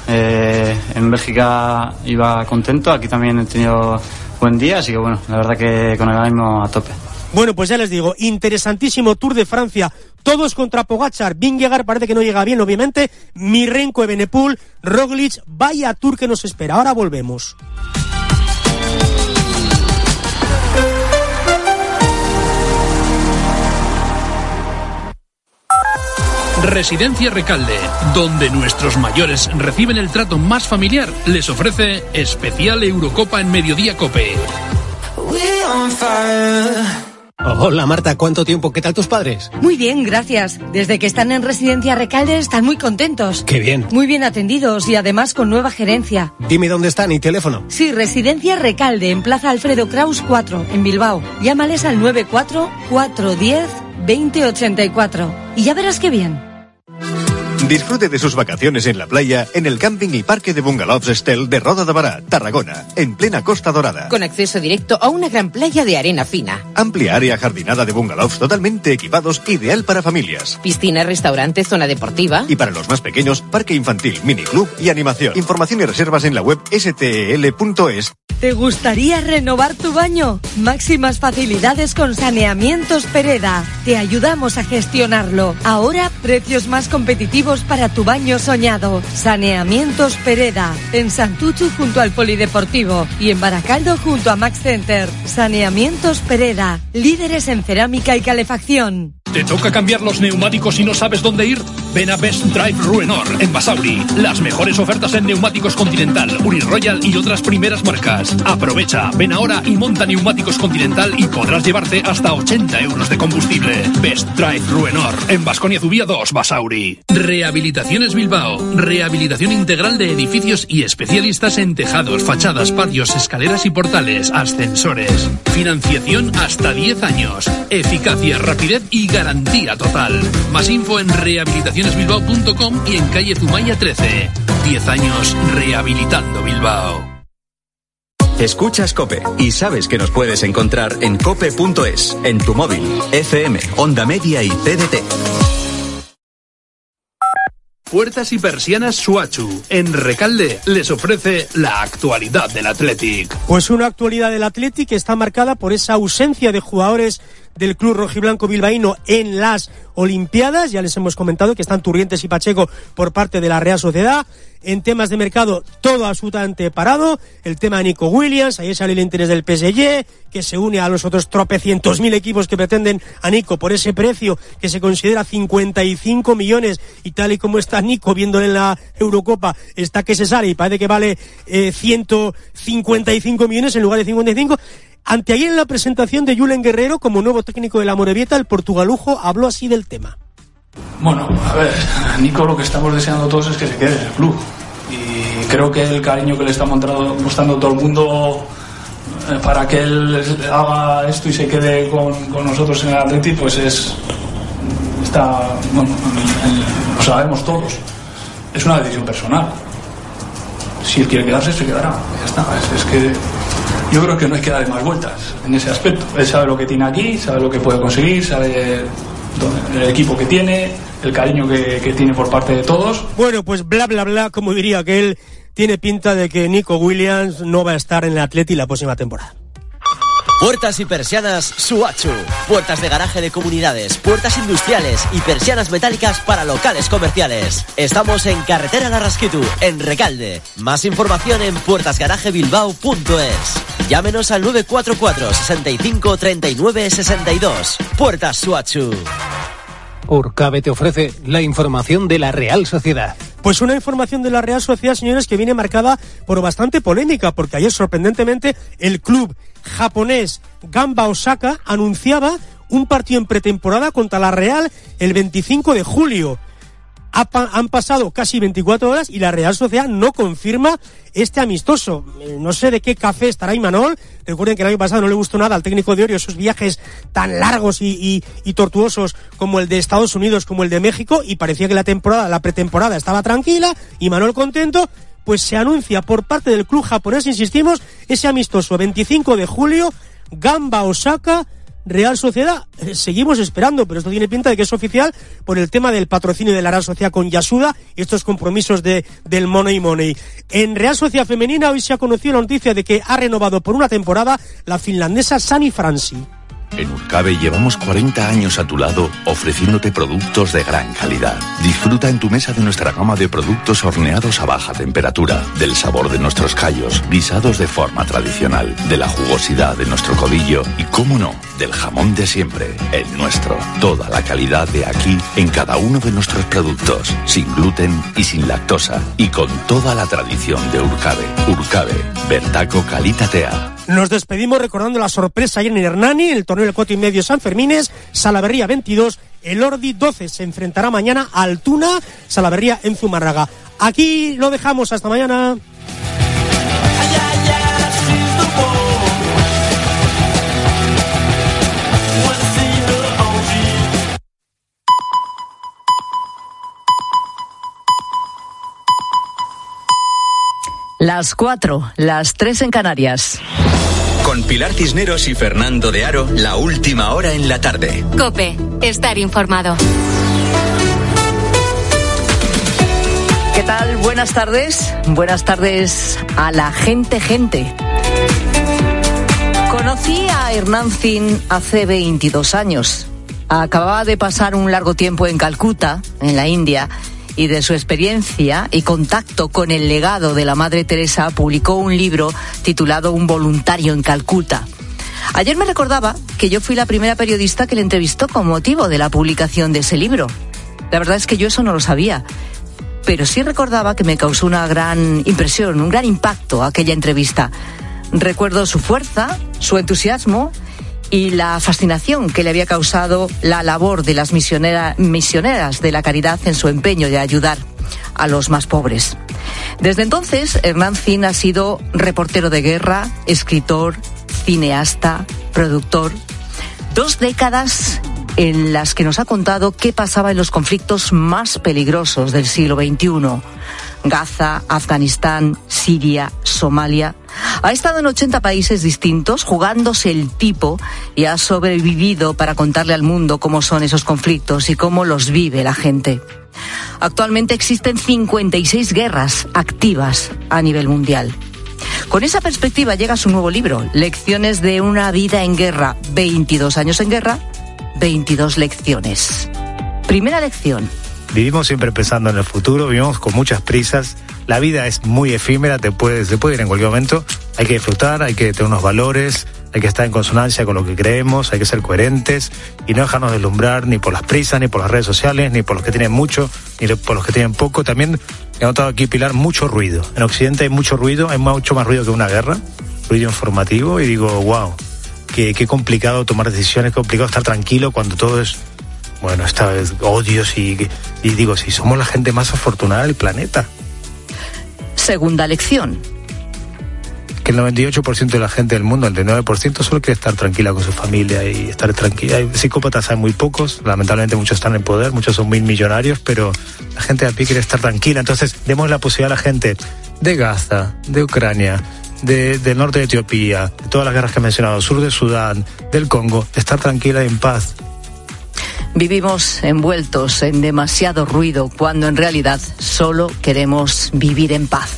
en Bélgica iba contento, aquí también he tenido buen día, así que la verdad que con el ánimo a tope. Bueno, pues ya les digo, interesantísimo Tour de Francia, todos contra Pogačar. Vingegaard parece que no llega bien, obviamente. Mirenko, Evenepoel, Roglic, vaya Tour que nos espera. Ahora volvemos. Residencia Recalde, donde nuestros mayores reciben el trato más familiar, les ofrece especial Eurocopa en Mediodía Cope. Hola Marta, ¿cuánto tiempo? ¿Qué tal tus padres? Muy bien, gracias. Desde que están en Residencia Recalde están muy contentos. ¡Qué bien! Muy bien atendidos y además con nueva gerencia. Dime dónde están y teléfono. Sí, Residencia Recalde, en Plaza Alfredo Kraus 4, en Bilbao. Llámales al 94-410-2084 y ya verás qué bien. Disfrute de sus vacaciones en la playa en el camping y parque de bungalows Estel de Roda de Bará, Tarragona, en plena Costa Dorada. Con acceso directo a una gran playa de arena fina. Amplia área jardinada de bungalows totalmente equipados, ideal para familias. Piscina, restaurante, zona deportiva. Y para los más pequeños, parque infantil, miniclub y animación. Información y reservas en la web stel.es. ¿Te gustaría renovar tu baño? Máximas facilidades con Saneamientos Pereda. Te ayudamos a gestionarlo. Ahora, precios más competitivos para tu baño soñado. Saneamientos Pereda. En Santuchu junto al Polideportivo y en Baracaldo junto a Max Center. Saneamientos Pereda. Líderes en cerámica y calefacción. ¿Te toca cambiar los neumáticos y no sabes dónde ir? Ven a Best Drive Ruenor en Basauri. Las mejores ofertas en neumáticos Continental, Uniroyal y otras primeras marcas. Aprovecha, ven ahora y monta neumáticos Continental y podrás llevarte hasta 80 euros de combustible. Best Drive Ruenor en Baskonia Zubia 2, Basauri. Rehabilitaciones Bilbao. Rehabilitación integral de edificios y especialistas en tejados, fachadas, patios, escaleras y portales, ascensores. Financiación hasta 10 años. Eficacia, rapidez y garantía total. Más info en rehabilitacionesbilbao.com y en calle Zumaya 13. 10 años rehabilitando Bilbao. Escuchas COPE y sabes que nos puedes encontrar en cope.es, en tu móvil, FM, Onda Media y TDT. Puertas y persianas Suachu. En Recalde les ofrece la actualidad del Athletic. Pues una actualidad del Athletic que está marcada por esa ausencia de jugadores del club rojiblanco bilbaíno en las Olimpiadas. Ya les hemos comentado que están Turrientes y Pacheco por parte de la Real Sociedad. En temas de mercado, todo absolutamente parado. El tema de Nico Williams, ahí sale el interés del PSG, que se une a los otros tropecientos mil equipos que pretenden a Nico por ese precio que se considera 55 millones. Y tal y como está Nico viéndole en la Eurocopa, está que se sale y parece que vale 155 millones en lugar de 55. Anteayer en la presentación de Julen Guerrero como nuevo técnico de la Amorebieta, el portugalujo habló así del tema. Bueno, a ver, Nico, lo que estamos deseando todos es que se quede en el club. Y creo que el cariño que le está mostrando todo el mundo para que él haga esto y se quede con nosotros en el Athletic, pues lo sabemos todos. Es una decisión personal. Si él quiere quedarse, se quedará. Ya está. Es que yo creo que no hay que darle más vueltas en ese aspecto. Él sabe lo que tiene aquí, sabe lo que puede conseguir, sabe el equipo que tiene, el cariño que tiene por parte de todos. Bueno, pues bla bla bla, como diría que él, tiene pinta de que Nico Williams no va a estar en el Athletic la próxima temporada. Puertas y persianas Suachu. Puertas de garaje de comunidades, puertas industriales y persianas metálicas para locales comerciales. Estamos en Carretera Larrasquitu, en Recalde. Más información en puertasgarajebilbao.es. Llámenos al 944 65 39 62. Puertas Suachu. Urcabe te ofrece la información de la Real Sociedad. Pues una información de la Real Sociedad, señores, que viene marcada por bastante polémica, porque ayer, sorprendentemente, el club japonés Gamba Osaka anunciaba un partido en pretemporada contra la Real el 25 de julio. Han pasado casi 24 horas y la Real Sociedad no confirma este amistoso. No sé de qué café estará Imanol. Recuerden que el año pasado no le gustó nada al técnico de Orio esos viajes tan largos y tortuosos como el de Estados Unidos, como el de México, y parecía que la pretemporada estaba tranquila. Imanol contento. Pues se anuncia por parte del club japonés, insistimos, ese amistoso 25 de julio, Gamba Osaka, Real Sociedad. Seguimos esperando, pero esto tiene pinta de que es oficial por el tema del patrocinio de la Real Sociedad con Yasuda y estos compromisos del Money. En Real Sociedad femenina hoy se ha conocido la noticia de que ha renovado por una temporada la finlandesa Sani Fransi. En Urcabe llevamos 40 años a tu lado ofreciéndote productos de gran calidad. Disfruta en tu mesa de nuestra gama de productos horneados a baja temperatura, del sabor de nuestros callos, guisados de forma tradicional, de la jugosidad de nuestro codillo y, cómo no, del jamón de siempre, el nuestro. Toda la calidad de aquí en cada uno de nuestros productos, sin gluten y sin lactosa, y con toda la tradición de Urcabe. Urcabe, Bertaco Calitatea. Nos despedimos recordando la sorpresa ayer en Hernani, en el torneo del 4,5 San Fermines, Salaverría 22, el Ordi 12 se enfrentará mañana a Altuna, Salaverría en Zumárraga. Aquí lo dejamos, hasta mañana. Las 4, las 3 en Canarias. Con Pilar Cisneros y Fernando de Aro, la última hora en la tarde. COPE, estar informado. ¿Qué tal? Buenas tardes. Buenas tardes a la gente. Conocí a Hernán Zin hace 22 años. Acababa de pasar un largo tiempo en Calcuta, en la India, y de su experiencia y contacto con el legado de la Madre Teresa publicó un libro titulado Un voluntario en Calcuta. Ayer me recordaba que yo fui la primera periodista que le entrevistó con motivo de la publicación de ese libro. La verdad es que yo eso no lo sabía, pero sí recordaba que me causó una gran impresión, un gran impacto aquella entrevista. Recuerdo su fuerza, su entusiasmo y la fascinación que le había causado la labor de las misioneras de la caridad en su empeño de ayudar a los más pobres. Desde entonces, Hernán Zin ha sido reportero de guerra, escritor, cineasta, productor. 2 décadas en las que nos ha contado qué pasaba en los conflictos más peligrosos del siglo XXI. Gaza, Afganistán, Siria, Somalia. Ha estado en 80 países distintos, jugándose el tipo, y ha sobrevivido para contarle al mundo cómo son esos conflictos y cómo los vive la gente. Actualmente existen 56 guerras activas a nivel mundial. Con esa perspectiva llega su nuevo libro, Lecciones de una vida en guerra. 22 años en guerra, 22 lecciones. Primera lección. Vivimos siempre pensando en el futuro, vivimos con muchas prisas, la vida es muy efímera, se puede ir en cualquier momento, hay que disfrutar, hay que tener unos valores, hay que estar en consonancia con lo que creemos, hay que ser coherentes y no dejarnos deslumbrar ni por las prisas, ni por las redes sociales, ni por los que tienen mucho, ni por los que tienen poco. También he notado aquí, Pilar, mucho ruido. En Occidente hay mucho ruido, hay mucho más ruido que una guerra, ruido informativo, y digo, wow, qué complicado tomar decisiones, qué complicado estar tranquilo cuando todo es... Bueno, esta vez odios y digo, si somos la gente más afortunada del planeta. Segunda lección. Que el 98% de la gente del mundo, el 99%, solo quiere estar tranquila con su familia y estar tranquila. Hay psicópatas, hay muy pocos, lamentablemente muchos están en poder, muchos son muy millonarios, pero la gente de a pie quiere estar tranquila. Entonces, demos la posibilidad a la gente de Gaza, de Ucrania, del norte de Etiopía, de todas las guerras que he mencionado, sur de Sudán, del Congo, de estar tranquila y en paz. Vivimos envueltos en demasiado ruido cuando en realidad solo queremos vivir en paz.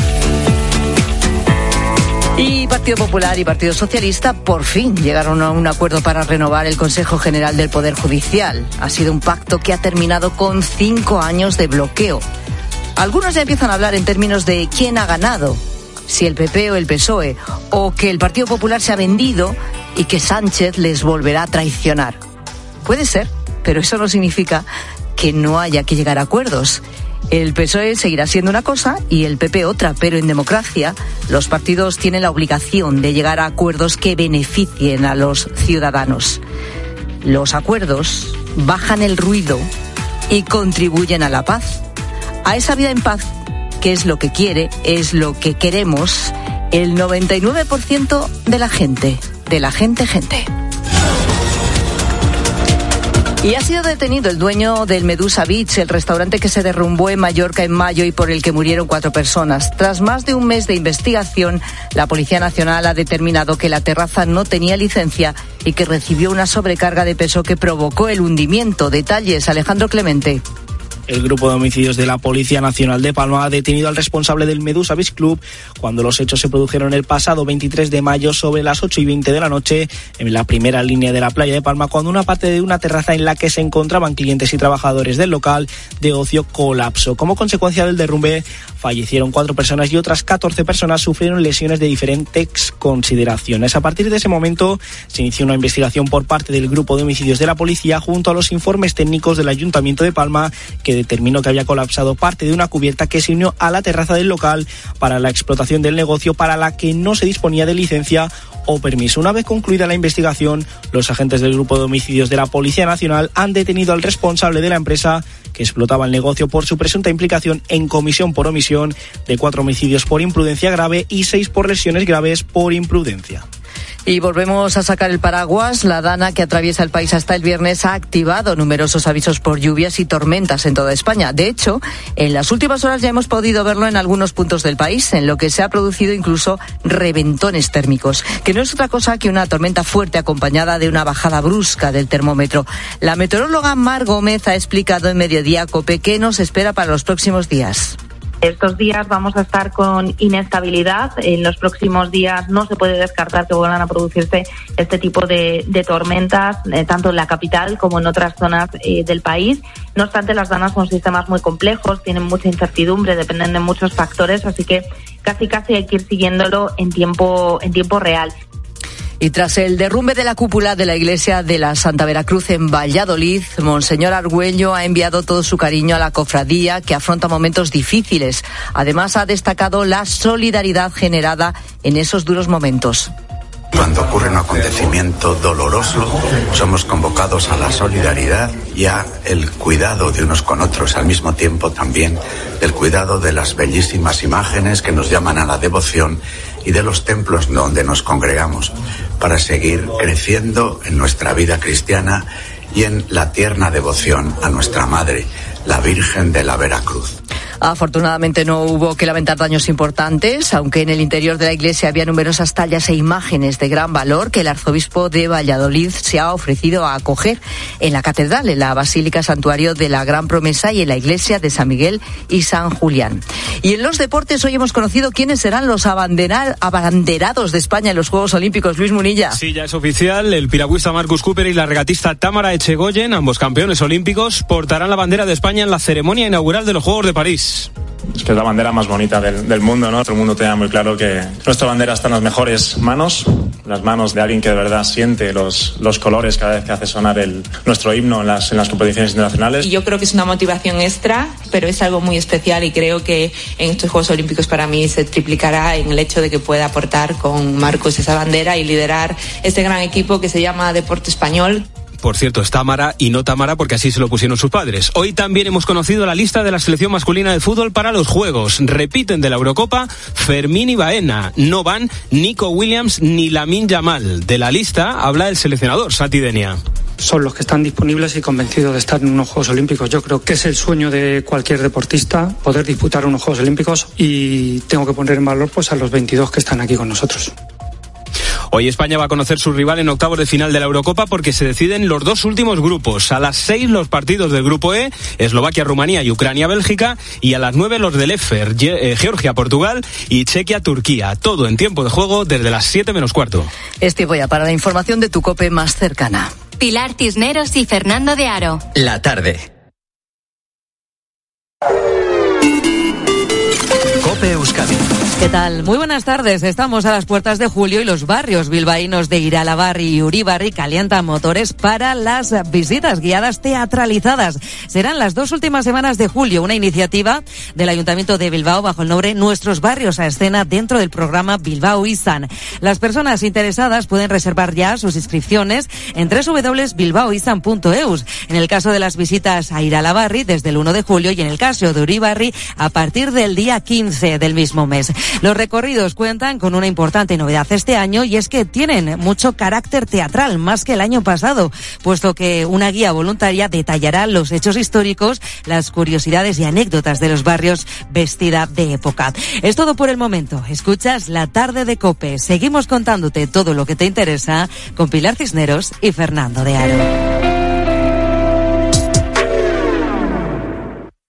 Y Partido Popular y Partido Socialista por fin llegaron a un acuerdo para renovar el Consejo General del Poder Judicial. Ha sido un pacto que ha terminado con 5 años de bloqueo. Algunos ya empiezan a hablar en términos de quién ha ganado, si el PP o el PSOE, o que el Partido Popular se ha vendido y que Sánchez les volverá a traicionar. Puede ser, pero eso no significa que no haya que llegar a acuerdos. El PSOE seguirá siendo una cosa y el PP otra, pero en democracia los partidos tienen la obligación de llegar a acuerdos que beneficien a los ciudadanos. Los acuerdos bajan el ruido y contribuyen a la paz. A esa vida en paz, que es lo que quiere, es lo que queremos el 99% de la gente, gente. Y ha sido detenido el dueño del Medusa Beach, el restaurante que se derrumbó en Mallorca en mayo y por el que murieron 4 personas. Tras más de un mes de investigación, la Policía Nacional ha determinado que la terraza no tenía licencia y que recibió una sobrecarga de peso que provocó el hundimiento. Detalles, Alejandro Clemente. El grupo de homicidios de la Policía Nacional de Palma ha detenido al responsable del Medusa Beach Club cuando los hechos se produjeron el pasado 23 de mayo sobre las 8:20 de la noche en la primera línea de la playa de Palma, cuando una parte de una terraza en la que se encontraban clientes y trabajadores del local de ocio colapsó. Como consecuencia del derrumbe fallecieron 4 personas y otras 14 personas sufrieron lesiones de diferentes consideraciones. A partir de ese momento se inició una investigación por parte del grupo de homicidios de la policía junto a los informes técnicos del Ayuntamiento de Palma, que determinó que había colapsado parte de una cubierta que se unió a la terraza del local para la explotación del negocio, para la que no se disponía de licencia o permiso. Una vez concluida la investigación, los agentes del grupo de homicidios de la Policía Nacional han detenido al responsable de la empresa que explotaba el negocio por su presunta implicación en comisión por omisión de 4 homicidios por imprudencia grave y 6 por lesiones graves por imprudencia. Y volvemos a sacar el paraguas. La Dana, que atraviesa el país hasta el viernes, ha activado numerosos avisos por lluvias y tormentas en toda España. De hecho, en las últimas horas ya hemos podido verlo en algunos puntos del país, en lo que se ha producido incluso reventones térmicos, que no es otra cosa que una tormenta fuerte acompañada de una bajada brusca del termómetro. La meteoróloga Mar Gómez ha explicado en Mediodía COPE qué nos espera para los próximos días. Estos días vamos a estar con inestabilidad. En los próximos días no se puede descartar que vuelvan a producirse este tipo de tormentas, tanto en la capital como en otras zonas del país. No obstante, las danas son sistemas muy complejos, tienen mucha incertidumbre, dependen de muchos factores, así que casi hay que ir siguiéndolo en tiempo real. Y tras el derrumbe de la cúpula de la iglesia de la Santa Veracruz en Valladolid, Monseñor Argüello ha enviado todo su cariño a la cofradía, que afronta momentos difíciles. Además, ha destacado la solidaridad generada en esos duros momentos. Cuando ocurre un acontecimiento doloroso, somos convocados a la solidaridad y a el cuidado de unos con otros, al mismo tiempo también del cuidado de las bellísimas imágenes que nos llaman a la devoción y de los templos donde nos congregamos, para seguir creciendo en nuestra vida cristiana y en la tierna devoción a nuestra Madre, la Virgen de la Veracruz. Afortunadamente no hubo que lamentar daños importantes, aunque en el interior de la iglesia había numerosas tallas e imágenes de gran valor que el arzobispo de Valladolid se ha ofrecido a acoger en la catedral, en la Basílica Santuario de la Gran Promesa y en la iglesia de San Miguel y San Julián. Y en los deportes hoy hemos conocido quiénes serán los abanderados de España en los Juegos Olímpicos. Luis Munilla. Sí, ya es oficial. El piragüista Marcus Cooper y la regatista Tamara Echegoyen, ambos campeones olímpicos, portarán la bandera de España en la ceremonia inaugural de los Juegos de París. Es que es la bandera más bonita del mundo, ¿no? Todo el mundo tenga muy claro que nuestra bandera está en las mejores manos, las manos de alguien que de verdad siente los colores cada vez que hace sonar nuestro himno en las competiciones internacionales. Y yo creo que es una motivación extra, pero es algo muy especial y creo que en estos Juegos Olímpicos para mí se triplicará en el hecho de que pueda aportar con Marcos esa bandera y liderar este gran equipo que se llama Deporte Español. Por cierto, es Tamara y no Tamara porque así se lo pusieron sus padres. Hoy también hemos conocido la lista de la selección masculina de fútbol para los Juegos. Repiten de la Eurocopa Fermín y Baena. No van Nico Williams ni Lamine Yamal. De la lista habla el seleccionador, Santi Denia. Son los que están disponibles y convencidos de estar en unos Juegos Olímpicos. Yo creo que es el sueño de cualquier deportista poder disputar unos Juegos Olímpicos y tengo que poner en valor pues a los 22 que están aquí con nosotros. Hoy España va a conocer su rival en octavos de final de la Eurocopa porque se deciden los 2 últimos grupos. A las 6 los partidos del grupo E, Eslovaquia, Rumanía y Ucrania, Bélgica, y a las 9 los del EFER, Georgia, Portugal y Chequia, Turquía. Todo en tiempo de juego desde las 7 menos cuarto. Es tiempo ya para la información de tu COPE más cercana. Pilar Cisneros y Fernando de Aro. La tarde. COPE Euskadi. ¿Qué tal? Muy buenas tardes. Estamos a las puertas de julio y los barrios bilbaínos de Iralabarri y Uribarri calientan motores para las visitas guiadas teatralizadas. Serán las 2 últimas semanas de julio, una iniciativa del Ayuntamiento de Bilbao bajo el nombre Nuestros Barrios a Escena dentro del programa Bilbao Izan. Las personas interesadas pueden reservar ya sus inscripciones en www.bilbaoizan.eus. En el caso de las visitas a Iralabarri desde el 1 de julio y en el caso de Uribarri a partir del día 15 del mismo mes. Los recorridos cuentan con una importante novedad este año y es que tienen mucho carácter teatral, más que el año pasado, puesto que una guía voluntaria detallará los hechos históricos, las curiosidades y anécdotas de los barrios vestida de época. Es todo por el momento. Escuchas La Tarde de COPE. Seguimos contándote todo lo que te interesa con Pilar Cisneros y Fernando de Aro.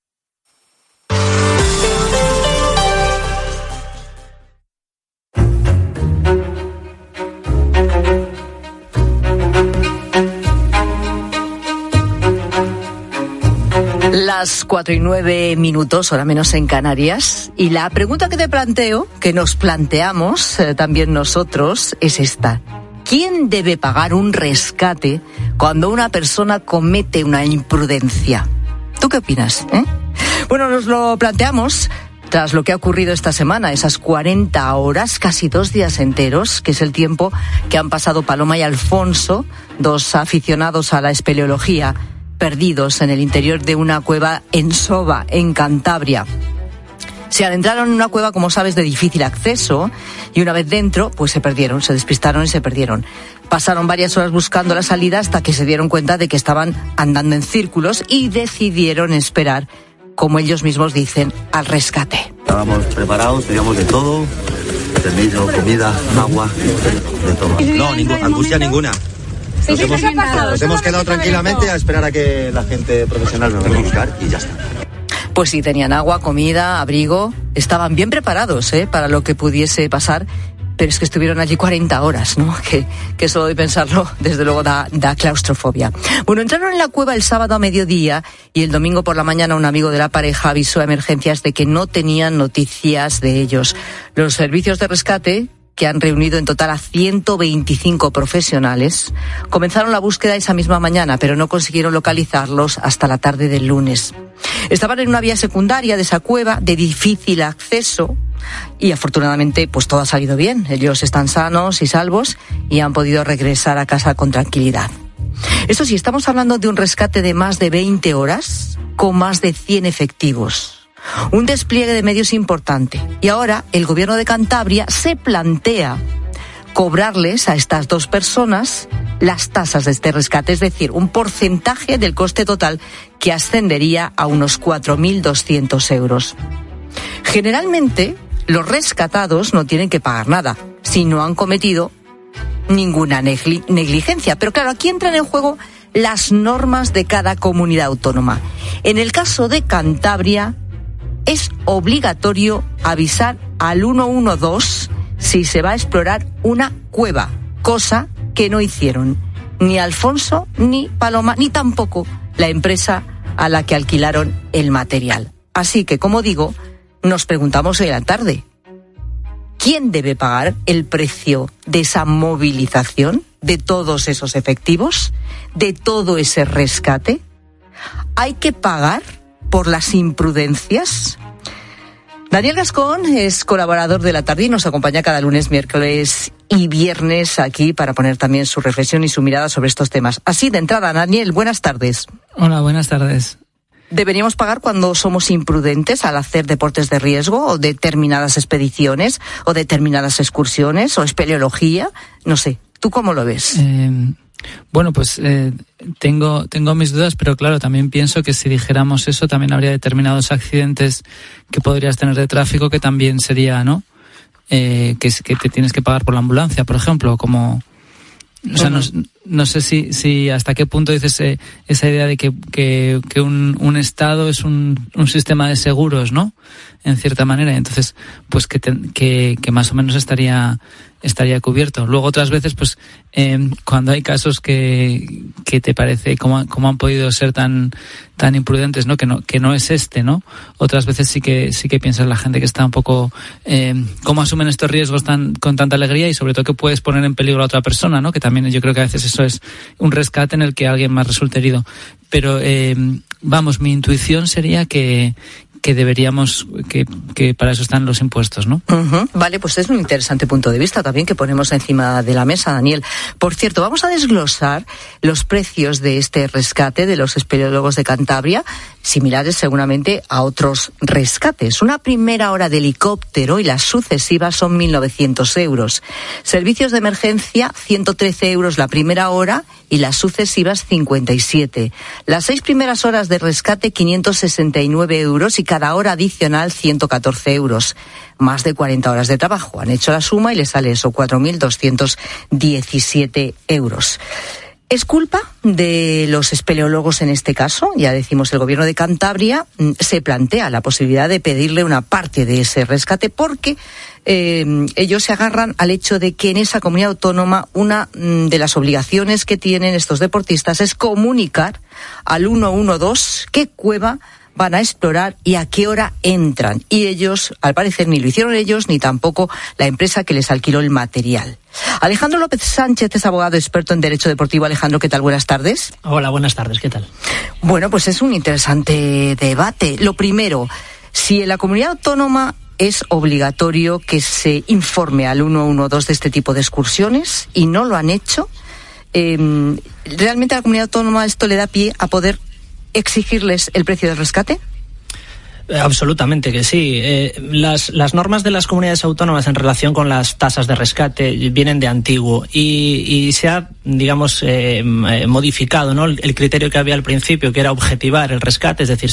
Las 4:09, hora menos en Canarias. Y la pregunta que te planteo, que nos planteamos también nosotros, es esta. ¿Quién debe pagar un rescate cuando una persona comete una imprudencia? ¿Tú qué opinas? Bueno, nos lo planteamos tras lo que ha ocurrido esta semana, esas 40 horas, casi 2 días enteros, que es el tiempo que han pasado Paloma y Alfonso, 2 aficionados a la espeleología, perdidos en el interior de una cueva en Soba, en Cantabria. Se adentraron en una cueva, como sabes, de difícil acceso, y una vez dentro, pues se perdieron, se despistaron y se perdieron. Pasaron varias horas buscando la salida hasta que se dieron cuenta de que estaban andando en círculos y decidieron esperar, como ellos mismos dicen, al rescate. Estábamos preparados, teníamos de todo, servicio, comida, agua, de todo. No, angustia ninguna. Nos hemos quedado tranquilamente a esperar a que la gente profesional nos venga a buscar y ya está. Pues sí, tenían agua, comida, abrigo, estaban bien preparados para lo que pudiese pasar, pero es que estuvieron allí 40 horas, ¿no? Que solo de pensarlo, desde luego, da claustrofobia. Bueno, entraron en la cueva el sábado a mediodía y el domingo por la mañana un amigo de la pareja avisó a emergencias de que no tenían noticias de ellos. Los servicios de rescate, que han reunido en total a 125 profesionales, comenzaron la búsqueda esa misma mañana, pero no consiguieron localizarlos hasta la tarde del lunes. Estaban en una vía secundaria de esa cueva de difícil acceso y afortunadamente pues todo ha salido bien. Ellos están sanos y salvos y han podido regresar a casa con tranquilidad. Eso sí, estamos hablando de un rescate de más de 20 horas con más de 100 efectivos. Un despliegue de medios importante. Y ahora el gobierno de Cantabria se plantea cobrarles a estas 2 personas las tasas de este rescate, es decir, un porcentaje del coste total que ascendería a unos 4.200 euros. Generalmente, los rescatados no tienen que pagar nada si no han cometido ninguna negligencia. Pero claro, aquí entran en juego las normas de cada comunidad autónoma. En el caso de Cantabria, es obligatorio avisar al 112 si se va a explorar una cueva, cosa que no hicieron ni Alfonso, ni Paloma, ni tampoco la empresa a la que alquilaron el material. Así que, como digo, nos preguntamos hoy a la tarde, ¿quién debe pagar el precio de esa movilización, de todos esos efectivos, de todo ese rescate? ¿Hay que pagar por las imprudencias? Daniel Gascón es colaborador de La Tarde y nos acompaña cada lunes, miércoles y viernes aquí para poner también su reflexión y su mirada sobre estos temas. Así de entrada, Daniel, buenas tardes. Hola, buenas tardes. ¿Deberíamos pagar cuando somos imprudentes al hacer deportes de riesgo o determinadas expediciones o determinadas excursiones o espeleología? No sé, ¿tú cómo lo ves? Bueno, pues tengo mis dudas, pero claro, también pienso que si dijéramos eso, también habría determinados accidentes que podrías tener de tráfico que también sería, ¿no? Que te tienes que pagar por la ambulancia, por ejemplo, como... O sea, no sé si hasta qué punto dices esa idea de que un Estado es un sistema de seguros, ¿no? En cierta manera. Entonces, pues que más o menos estaría cubierto. Luego otras veces, pues, cuando hay casos que te parece cómo han podido ser tan imprudentes, ¿no? Que no es ¿no? Otras veces sí que piensas la gente que está un poco, cómo asumen estos riesgos con tanta alegría y sobre todo que puedes poner en peligro a otra persona, ¿no? Que también yo creo que a veces eso es un rescate en el que alguien más resulte herido. Pero, vamos, mi intuición sería que deberíamos, que para eso están los impuestos, ¿no? Uh-huh. Vale, pues es un interesante punto de vista también que ponemos encima de la mesa, Daniel. Por cierto, vamos a desglosar los precios de este rescate de los espeleólogos de Cantabria, similares seguramente a otros rescates. Una primera hora de helicóptero y las sucesivas son 1.900 euros. Servicios de emergencia, 113 euros la primera hora y las sucesivas 57. Las 6 primeras horas de rescate, 569 euros y cada hora adicional 114 euros. Más de 40 horas de trabajo. Han hecho la suma y les sale eso, 4.217 euros. ¿Es culpa de los espeleólogos en este caso? Ya decimos, el gobierno de Cantabria se plantea la posibilidad de pedirle una parte de ese rescate porque ellos se agarran al hecho de que en esa comunidad autónoma una de las obligaciones que tienen estos deportistas es comunicar al 112 qué cueva van a explorar y a qué hora entran. Y ellos, al parecer, ni lo hicieron ellos, ni tampoco la empresa que les alquiló el material. Alejandro López Sánchez es abogado experto en Derecho Deportivo. Alejandro, ¿qué tal? Buenas tardes. Hola, buenas tardes. ¿Qué tal? Bueno, pues es un interesante debate. Lo primero, si en la comunidad autónoma es obligatorio que se informe al 112 de este tipo de excursiones y no lo han hecho, ¿realmente a la comunidad autónoma esto le da pie a poder exigirles el precio del rescate? Absolutamente que sí. Las normas de las comunidades autónomas en relación con las tasas de rescate vienen de antiguo y se ha, digamos, modificado, ¿no? El criterio que había al principio, que era objetivar el rescate, es decir,